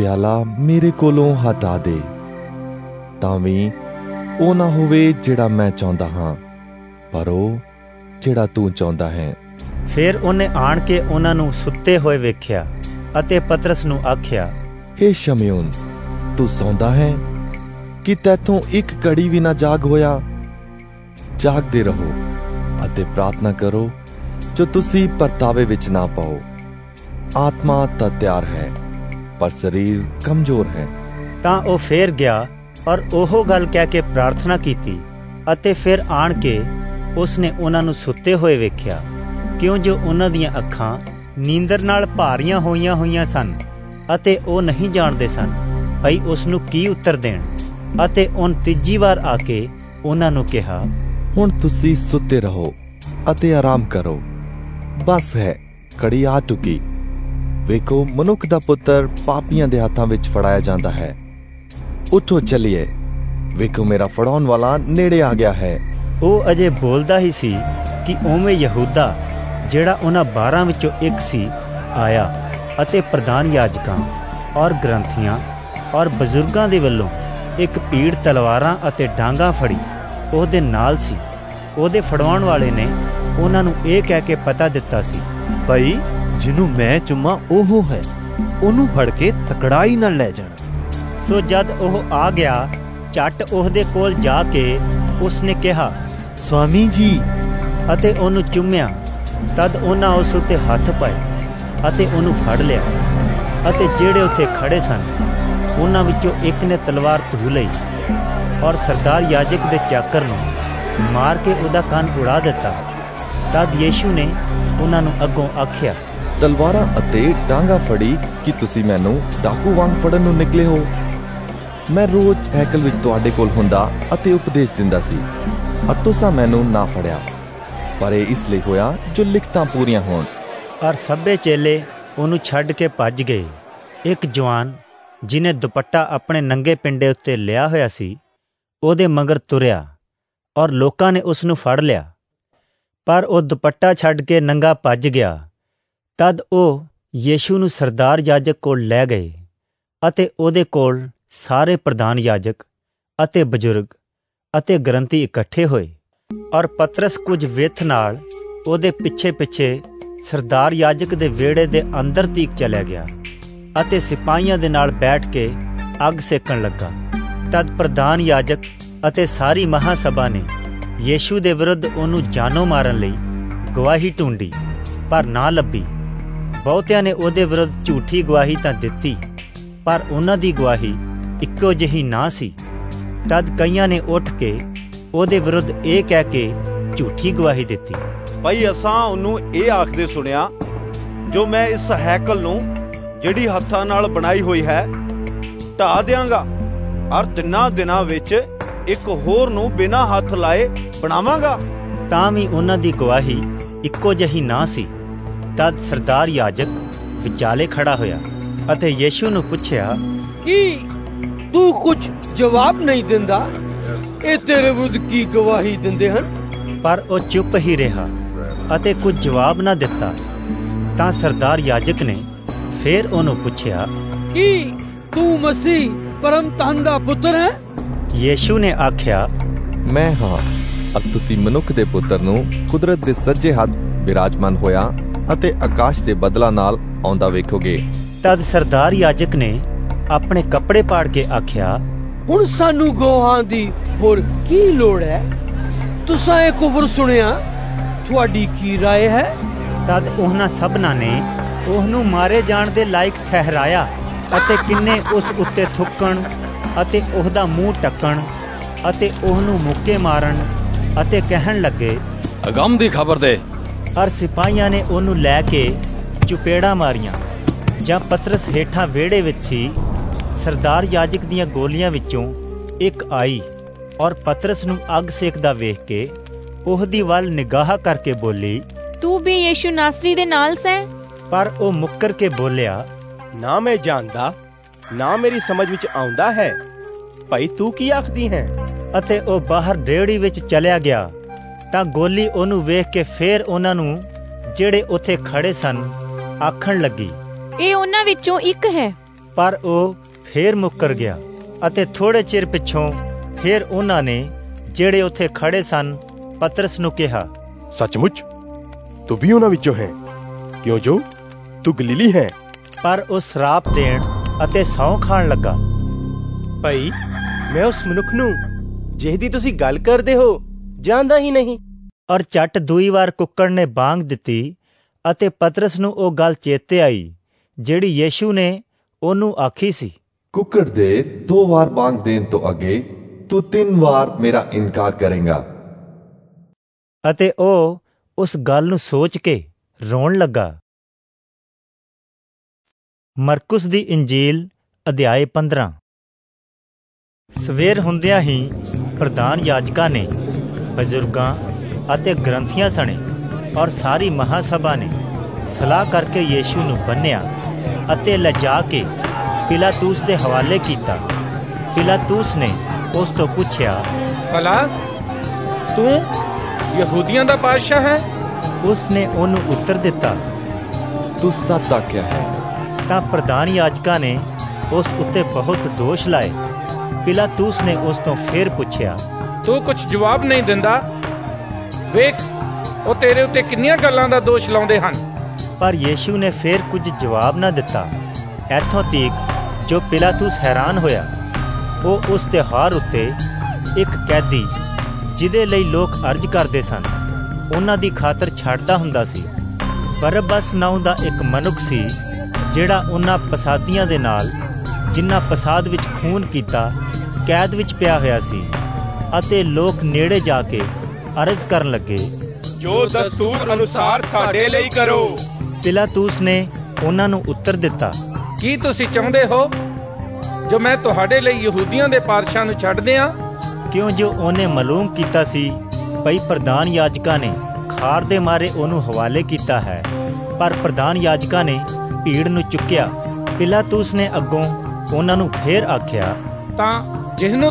ਪਿਆਲਾ ਮੇਰੇ ਕੋਲੋਂ ਹਟਾ ਦੇ, ਤਾਂ ਵੀ ਉਹ ਨਾ ਹੋਵੇ ਜਿਹੜਾ ਮੈਂ ਚਾਹੁੰਦਾ ਹਾਂ, ਪਰ ਉਹ ਜਿਹੜਾ ਤੂੰ ਚਾਹੁੰਦਾ ਹੈ। ਫਿਰ ਉਹਨੇ ਆਣ ਕੇ ਉਹਨਾਂ ਨੂੰ ਸੁੱਤੇ ਹੋਏ ਵੇਖਿਆ ਅਤੇ ਪਤਰਸ ਨੂੰ ਆਖਿਆ, ਏ ਸ਼ਮਯੋਨ, ਤੂੰ ਸੌਂਦਾ ਹੈ ਕਿ ਤੈਥੋਂ ਇੱਕ ਘੜੀ ਵੀ ਨਾ ਜਾਗ ਹੋਇਆ? ਜਾਗਦੇ ਰਹੋ ਅਤੇ ਪ੍ਰਾਰਥਨਾ ਕਰੋ ਜੋ ਤੁਸੀਂ ਪਰਤਾਵੇ ਵਿੱਚ ਨਾ ਪਾਓ। ਆਤਮਾ ਤਾਂ ਤਿਆਰ ਹੈ, ਪਰ ਸਰੀਰ ਕਮਜ਼ੋਰ ਹੈ। ਤਾਂ ਉਹ ਫੇਰ ਗਿਆ ਔਰ ਉਹ ਗੱਲ ਕਹਿ ਕੇ ਪ੍ਰਾਰਥਨਾ ਕੀਤੀ ਅਤੇ ਫਿਰ ਆਣ ਕੇ ਉਸਨੇ ਉਹਨਾਂ ਨੂੰ ਸੁੱਤੇ ਹੋਏ ਵੇਖਿਆ, ਕਿਉਂ ਜੋ ਉਹਨਾਂ ਦੀਆਂ ਅੱਖਾਂ ਨੀਂਦਰ ਨਾਲ ਭਾਰੀਆਂ ਹੋਈਆਂ ਸਨ ਅਤੇ ਉਹ ਨਹੀਂ ਜਾਣਦੇ ਸਨ ਭਈ ਉਸ ਨੂੰ ਕੀ ਉੱਤਰ ਦੇਣ। ਅਤੇ ਉਹਨ ਤੀਜੀ ਵਾਰ ਆ ਕੇ ਉਹਨਾਂ ਨੂੰ ਕਿਹਾ, ਹੁਣ ਤੁਸੀਂ ਸੁੱਤੇ ਰਹੋ ਅਤੇ ਆਰਾਮ ਕਰੋ, ਬਸ ਹੈ, ਘੜੀ ਆ ਚੁੱਕੀ। ਵੇਖੋ, ਮਨੁੱਖ ਦਾ ਪੁੱਤਰ ਪਾਪੀਆਂ ਦੇ ਹੱਥਾਂ ਵਿੱਚ ਫੜਾਇਆ ਜਾਂਦਾ ਹੈ। ਉੱਠੋ, ਚੱਲੀਏ, ਵੇਖੋ ਮੇਰਾ ਫੜਾਉਣ ਵਾਲਾ ਨੇੜੇ ਆ ਗਿਆ ਹੈ। ਉਹ ਅਜੇ ਬੋਲਦਾ ਹੀ ਸੀ ਕਿ ਉਵੇਂ ਯਹੂਦਾ, ਜਿਹੜਾ ਉਹਨਾਂ 12 ਵਿੱਚੋਂ ਇੱਕ ਸੀ, ਆਇਆ ਅਤੇ ਪ੍ਰਧਾਨ ਯਾਜਕਾਂ ਔਰ ਗ੍ਰੰਥੀਆਂ ਔਰ ਬਜ਼ੁਰਗਾਂ ਦੇ ਵੱਲੋਂ ਇੱਕ ਭੀੜ ਤਲਵਾਰਾਂ ਅਤੇ ਡਾਂਗਾਂ ਫੜੀ ਉਹਦੇ ਨਾਲ ਸੀ। ਉਹਦੇ ਫੜਾਉਣ ਵਾਲੇ ਨੇ ਉਹਨਾਂ ਨੂੰ ਇਹ ਕਹਿ ਕੇ ਪਤਾ ਦਿੱਤਾ ਸੀ, ਭਈ ਜਿਹਨੂੰ ਮੈਂ ਚੁੰਮਾਂ ਉਹ ਹੈ, ਉਹਨੂੰ ਫੜ ਕੇ ਤਕੜਾਈ ਨਾਲ ਲੈ ਜਾਣਾ। ਸੋ ਜਦ ਉਹ ਆ ਗਿਆ, ਝੱਟ ਉਹਦੇ ਕੋਲ ਜਾ ਕੇ ਉਸਨੇ ਕਿਹਾ, ਸਵਾਮੀ ਜੀ, ਅਤੇ ਉਹਨੂੰ ਚੁੰਮਿਆ। ਤਦ ਉਹਨਾਂ ਉਸ ਉੱਤੇ ਹੱਥ ਪਾਏ ਅਤੇ ਉਹਨੂੰ ਫੜ ਲਿਆ। ਅਤੇ ਜਿਹੜੇ ਉੱਥੇ ਖੜੇ ਸਨ, ਉਹਨਾਂ ਵਿੱਚੋਂ ਇੱਕ ਨੇ ਤਲਵਾਰ ਧੂ ਲਈ ਔਰ ਸਰਦਾਰ ਯਾਜਕ ਦੇ ਚਾਕਰ ਨੂੰ ਮਾਰ ਕੇ ਉਹਦਾ ਕੰਨ ਉਡਾ ਦਿੱਤਾ। ਤਦ ਯੀਸ਼ੂ ਨੇ ਉਹਨਾਂ ਨੂੰ ਅੱਗੋਂ ਆਖਿਆ, ਤਲਵਾਰਾਂ ਅਤੇ ਡਾਂਗਾ ਫੜੀ ਕਿ ਤੁਸੀਂ ਮੈਨੂੰ ਡਾਕੂ ਵਾਂਗ ਫੜਨ ਨੂੰ ਨਿਕਲੇ ਹੋ? ਮੈਂ ਰੋਜ਼ ਹੈਕਲ ਵਿੱਚ ਤੁਹਾਡੇ ਕੋਲ ਹੁੰਦਾ ਅਤੇ ਉਪਦੇਸ਼ ਦਿੰਦਾ ਸੀ, ਅਤੇ ਤੁਸੀਂ ਮੈਨੂੰ ਨਾ ਫੜਿਆ, ਪਰ ਇਹ ਇਸ ਲਈ ਹੋਇਆ ਜੋ ਲਿਖਤਾਂ ਪੂਰੀਆਂ ਹੋਣ। ਔਰ ਸਭੇ ਚੇਲੇ ਉਹਨੂੰ ਛੱਡ ਕੇ ਭੱਜ ਗਏ। ਇੱਕ ਜਵਾਨ, ਜਿਹਨੇ ਦੁਪੱਟਾ ਆਪਣੇ ਨੰਗੇ ਪਿੰਡੇ ਉੱਤੇ ਲਿਆ ਹੋਇਆ ਸੀ, ਉਹਦੇ ਮਗਰ ਤੁਰਿਆ ਔਰ ਲੋਕਾਂ ਨੇ ਉਸ ਨੂੰ ਫੜ ਲਿਆ, ਪਰ ਉਹ ਦੁਪੱਟਾ ਛੱਡ ਕੇ ਨੰਗਾ ਭੱਜ ਗਿਆ। ਤਦ ਉਹ ਯੀਸ਼ੂ ਨੂੰ ਸਰਦਾਰ ਯਾਜਕ ਕੋਲ ਲੈ ਗਏ ਅਤੇ ਉਹਦੇ ਕੋਲ ਸਾਰੇ ਪ੍ਰਧਾਨ ਯਾਜਕ ਅਤੇ ਬਜ਼ੁਰਗ ਅਤੇ ਗ੍ਰੰਥੀ ਇਕੱਠੇ ਹੋਏ। ਔਰ ਪਤਰਸ ਕੁਝ ਵਿੱਥ ਨਾਲ ਉਹਦੇ ਪਿੱਛੇ ਸਰਦਾਰ ਯਾਜਕ ਦੇ ਵਿਹੜੇ ਦੇ ਅੰਦਰ ਤੀਕ ਚਲਿਆ ਗਿਆ ਅਤੇ ਸਿਪਾਹੀਆਂ ਦੇ ਨਾਲ ਬੈਠ ਕੇ ਅੱਗ ਸੇਕਣ ਲੱਗਾ। ਤਦ ਪ੍ਰਧਾਨ ਯਾਜਕ ਅਤੇ ਸਾਰੀ ਮਹਾਸਭਾ ਨੇ ਯੀਸ਼ੂ ਦੇ ਵਿਰੁੱਧ ਉਹਨੂੰ ਜਾਨੋਂ ਮਾਰਨ ਲਈ ਗਵਾਹੀ ਢੂੰਢੀ, ਪਰ ਨਾ ਲੱਭੀ। ਬਹੁਤਿਆਂ ਨੇ ਉਹਦੇ ਵਿਰੁੱਧ ਝੂਠੀ ਗਵਾਹੀ ਤਾਂ ਦਿੱਤੀ, ਪਰ ਉਹਨਾਂ ਦੀ ਗਵਾਹੀ ਇੱਕੋ ਜਿਹੀ ਨਾ ਸੀ। ਤਦ ਕਈਆਂ ਨੇ ਉੱਠ ਕੇ ਉਹਦੇ ਵਿਰੁੱਧ ਇਹ ਕਹਿ ਕੇ ਝੂਠੀ ਗਵਾਹੀ ਦਿੱਤੀ, ਭਾਈ ਅਸਾਂ ਉਹਨੂੰ ਇਹ ਆਖਦੇ ਸੁਣਿਆ, ਜੋ ਮੈਂ ਇਸ ਹੈਕਲ ਨੂੰ ਜਿਹੜੀ ਹੱਥਾਂ ਨਾਲ ਬਣਾਈ ਹੋਈ ਹੈ ਢਾ ਦਿਆਂਗਾ, ਔਰ 3 ਦਿਨਾਂ ਵਿੱਚ ਇੱਕ ਹੋਰ ਨੂੰ ਬਿਨਾਂ ਹੱਥ ਲਾਏ ਬਣਾਵਾਂਗਾ। ਤਾਂ ਵੀ ਉਹਨਾਂ ਦੀ ਗਵਾਹੀ ਇੱਕੋ ਜਿਹੀ ਨਾ ਸੀ। ਤਦ ਸਰਦਾਰ ਯਾਜਕ ਵਿਚਾਲੇ ਖੜਾ ਹੋਇਆ ਅਤੇ ਯੀਸ਼ੂ ਨੂੰ ਪੁੱਛਿਆ, ਕੀ ਤੂੰ ਕੁਝ ਜਵਾਬ ਨਹੀਂ ਦਿੰਦਾ? ਇਹ ਤੇਰੇ ਵਿਰੁੱਧ ਕੀ ਗਵਾਹੀ ਦਿੰਦੇ ਹਨ? ਪਰ ਉਹ ਚੁੱਪ ਹੀ ਰਿਹਾ ਅਤੇ ਕੁਝ ਜਵਾਬ ਨਾ ਦਿੱਤਾ। ਤਾਂ ਸਰਦਾਰ ਯਾਜਕ ਨੇ ਫੇਰ ਉਹਨੂੰ ਪੁੱਛਿਆ, ਕੀ ਤੂੰ ਮਸੀਹ ਪਰਮ ਧਨ ਦਾ ਪੁੱਤਰ ਹੈ? ਯੀਸ਼ੂ ਨੇ ਆਖਿਆ, ਮੈਂ ਹਾਂ। ਅਬ ਤੁਸੀਂ ਮਨੁੱਖ ਦੇ ਪੁੱਤਰ ਨੂੰ ਕੁਦਰਤ ਦੇ ਸੱਜੇ ਹੱਥ ਬਿਰਾਜਮਾਨ ਹੋਇਆ ਅਤੇ ਆਕਾਸ਼ ਦੇ ਬਦਲਾਂ ਨਾਲ ਆਉਂਦਾ ਵੇਖੋਗੇ। ਤਦ ਸਰਦਾਰ ਯਾਜਕ ਨੇ ਆਪਣੇ ਕੱਪੜੇ ਪਾੜ ਕੇ ਆਖਿਆ, ਹੁਣ ਸਾਨੂੰ ਗਵਾਹਾਂ ਦੀ ਹੋਰ ਕੀ ਲੋੜ ਹੈ? ਤੁਸਾਂ ਇਹ ਖਬਰ ਸੁਣਿਆ, ਤੁਹਾਡੀ ਕੀ ਰਾਏ ਹੈ? ਤਦ ਉਹਨਾਂ ਸਭਨਾਂ ਨੇ ਉਹਨੂੰ ਮਾਰੇ ਜਾਣ ਦੇ ਲਾਇਕ ਠਹਿਰਾਇਆ ਅਤੇ ਕਿੰਨੇ ਉਸ ਉੱਤੇ ਥੁੱਕਣ ਅਤੇ ਉਹਦਾ ਮੂੰਹ ਟੱਕਣ ਅਤੇ ਉਹਨੂੰ ਮੁੱਕੇ ਮਾਰਨ ਅਤੇ ਕਹਿਣ ਲੱਗੇ, ਅਗੰਮ ਦੀ ਖਬਰ ਦੇ। ਔਰ ਸਿਪਾਹੀਆਂ ਨੇ ਉਹਨੂੰ ਲੈ ਕੇ ਚੁਪੇੜਾਂ ਮਾਰੀਆਂ। ਜਾਂ ਪਤਰਸ ਹੇਠਾਂ ਵਿਹੜੇ ਵਿੱਚ ਸੀ, ਸਰਦਾਰ ਯਾਜਕ ਦੀਆਂ ਗੋਲੀਆਂ ਵਿੱਚੋਂ ਇੱਕ ਆਈ ਔਰ ਪਤਰਸ ਨੂੰ ਅੱਗ ਸੇਕਦਾ ਵੇਖ ਕੇ ਉਹਦੀ ਵੱਲ ਨਿਗਾਹ ਕਰਕੇ ਬੋਲੀ, ਤੂੰ ਵੀ ਯੀਸ਼ੂ ਨਾਸਰੀ ਦੇ ਨਾਲ ਸੈਂ? ਪਰ ਉਹ ਮੁੱਕਰ ਕੇ ਬੋਲਿਆ, ਨਾ ਮੈਂ ਜਾਣਦਾ, ਨਾ ਮੇਰੀ ਸਮਝ ਵਿੱਚ ਆਉਂਦਾ ਹੈ। ਭਾਈ ਤੂੰ ਕੀ ਆਖਦੀ ਹੈ? ਅਤੇ ਉਹ ਬਾਹਰ ਡੇਹੜੀ ਵਿੱਚ ਚਲਿਆ ਗਿਆ। ਤਾਂ ਗੋਲੀ ਉਹਨੂੰ ਵੇਖ ਕੇ ਫੇਰ ਉਹਨਾਂ ਨੂੰ ਜਿਹੜੇ ਉੱਥੇ ਖੜੇ ਸਨ ਆਖਣ ਲੱਗੀ, ਇਹ ਉਹਨਾਂ ਵਿੱਚੋਂ ਇੱਕ ਹੈ। ਪਰ ਉਹ ਫੇਰ ਮੁੱਕਰ ਗਿਆ ਅਤੇ ਥੋੜੇ ਚਿਰ ਪਿੱਛੋਂ ਫੇਰ ਉਹਨਾਂ ਨੇ ਜਿਹੜੇ ਉੱਥੇ ਖੜੇ ਸਨ ਪਤਰਸ ਨੂੰ ਕਿਹਾ, ਸੱਚਮੁੱਚ ਤੂੰ ਵੀ ਉਹਨਾਂ ਵਿੱਚੋਂ ਹੈ, ਕਿਉਂ ਜੋ ਤੂੰ ਗਲੀਲੀ ਹੈ। ਪਰ ਉਹ ਸਰਾਪ ਦੇਣ ਅਤੇ ਸਹੁੰ ਖਾਣ ਲੱਗਾ, ਭਾਈ ਮੈਂ ਉਸ ਮਨੁੱਖ ਨੂੰ ਜਿਹਦੀ ਤੁਸੀਂ ਗੱਲ ਕਰਦੇ ਹੋ ਜਾਣਦਾ ਹੀ ਨਹੀਂ। ਔਰ ਝੱਟ ਦੂਈ ਵਾਰ ਕੁੱਕੜ ਨੇ ਬਾਂਗ ਦਿੱਤੀ ਅਤੇ ਪਤਰਸ ਨੂੰ ਉਹ ਗੱਲ ਚੇਤੇ ਆਈ ਜਿਹੜੀ ਯੀਸ਼ੂ ਨੇ ਉਹਨੂੰ ਆਖੀ ਸੀ, ਕੁੱਕੜ ਦੇ 2 ਵਾਰ ਬਾਂਗ ਦੇਣ ਤੋਂ ਅੱਗੇ ਤੂੰ 3 ਵਾਰ ਮੇਰਾ ਇਨਕਾਰ ਕਰੇਂਗਾ। ਅਤੇ ਉਹ ਉਸ ਗੱਲ ਨੂੰ ਸੋਚ ਕੇ ਰੋਣ ਲੱਗਾ। ਮਰਕੁਸ ਦੀ ਇੰਜੀਲ ਅਧਿਆਇ 15। ਸਵੇਰ ਹੁੰਦਿਆਂ ਹੀ ਪ੍ਰਧਾਨ ਯਾਜਕਾਂ ਨੇ, ਬਜ਼ੁਰਗਾਂ ਅਤੇ ਗ੍ਰੰਥੀਆਂ ਸਣੇ ਔਰ ਸਾਰੀ ਮਹਾਸਭਾ ਨੇ ਸਲਾਹ ਕਰਕੇ ਯੀਸ਼ੂ ਨੂੰ ਬੰਨ੍ਹਿਆ ਅਤੇ ਲਿਜਾ ਕੇ ਪਿਲਾਤੂਸ ਦੇ ਹਵਾਲੇ ਕੀਤਾ। ਪਿਲਾਤੂਸ ਨੇ ਉਸ ਤੋਂ ਪੁੱਛਿਆ, ਭਲਾ ਤੂੰ ਯਹੂਦੀਆਂ ਦਾ ਬਾਦਸ਼ਾਹ ਹੈ? ਉਸ ਨੇ ਉਹਨੂੰ ਉੱਤਰ ਦਿੱਤਾ, ਤੂੰ ਸੱਚ ਆਖਿਆ ਹੈ। ਤਾਂ ਪ੍ਰਧਾਨ ਯਾਜਕਾਂ ਨੇ ਉਸ ਉੱਤੇ ਬਹੁਤ ਦੋਸ਼ ਲਾਏ। ਪਿਲਾਤੂਸ ਨੇ ਉਸ ਤੋਂ ਫੇਰ ਪੁੱਛਿਆ, ਤੂੰ ਕੁਝ ਜਵਾਬ ਨਹੀਂ ਦਿੰਦਾ? ਵੇਖ, ਉਹ ਤੇਰੇ ਉੱਤੇ ਕਿੰਨੀਆਂ ਗੱਲਾਂ ਦਾ ਦੋਸ਼ ਲਾਉਂਦੇ ਹਨ। ਪਰ ਯੀਸ਼ੂ ਨੇ ਫੇਰ ਕੁਝ ਜਵਾਬ ਨਾ ਦਿੱਤਾ। ਇੱਥੋਂ ਤੀਕ ਜੋ ਪਿਲਾਤੂਸ ਹੈਰਾਨ ਹੋਇਆ। ਉਹ ਉਸ ਤਿਉਹਾਰ ਉੱਤੇ ਇੱਕ ਕੈਦੀ ਜਿਹਦੇ ਲਈ ਲੋਕ ਅਰਜ਼ ਕਰਦੇ ਸਨ, ਉਹਨਾਂ ਦੀ ਖਾਤਰ ਛੱਡਦਾ ਹੁੰਦਾ ਸੀ। ਬਰੱਬਸ ਨਾਉਂ ਦਾ ਇੱਕ ਮਨੁੱਖ ਸੀ ਜਿਹੜਾ ਉਹਨਾਂ ਪਸਾਦੀਆਂ ਦੇ ਨਾਲ, ਜਿਨ੍ਹਾਂ ਪਸਾਦ ਵਿੱਚ ਖੂਨ ਕੀਤਾ, ਕੈਦ ਵਿੱਚ ਪਿਆ ਹੋਇਆ ਸੀ। ਅਤੇ ਲੋਕ ਨੇੜੇ ਜਾ ਕੇ ਅਰਜ਼ ਕਰਨ ਲੱਗੇ, ਜੋ ਦਸਤੂਰ ਅਨੁਸਾਰ ਸਾਡੇ ਲਈ ਕਰੋ। ਪਿਲਾਤੂਸ ਨੇ ਉਹਨਾਂ ਨੂੰ ਉੱਤਰ ਦਿੱਤਾ, ਕੀ ਤੁਸੀਂ ਚਾਹੁੰਦੇ ਹੋ ਜੋ ਮੈਂ ਤੁਹਾਡੇ ਲਈ ਯਹੂਦੀਆਂ ਦੇ ਪਾਤਸ਼ਾਹ ਨੂੰ ਛੱਡ ਦਿਆਂ? ਕਿਉਂ ਜੋ ਉਹਨੇ ਮਾਲੂਮ ਕੀਤਾ ਸੀ ਭਈ ਪ੍ਰਧਾਨ ਯਾਜਕਾਂ ਨੇ ਖਾਰ ਦੇ ਮਾਰੇ ਉਹਨੂੰ ਹਵਾਲੇ ਕੀਤਾ ਹੈ। ਪਰ ਪ੍ਰਧਾਨ ਯਾਜਕਾਂ ਨੇ ਭੀੜ ਨੂੰ ਚੁੱਕਿਆ। ਪਿਲਾਤੂਸ ਨੇ ਅੱਗੋਂ ਉਹਨਾਂ ਨੂੰ ਫੇਰ ਆਖਿਆ, ਤਾਂ ਜਿਸਨੂੰ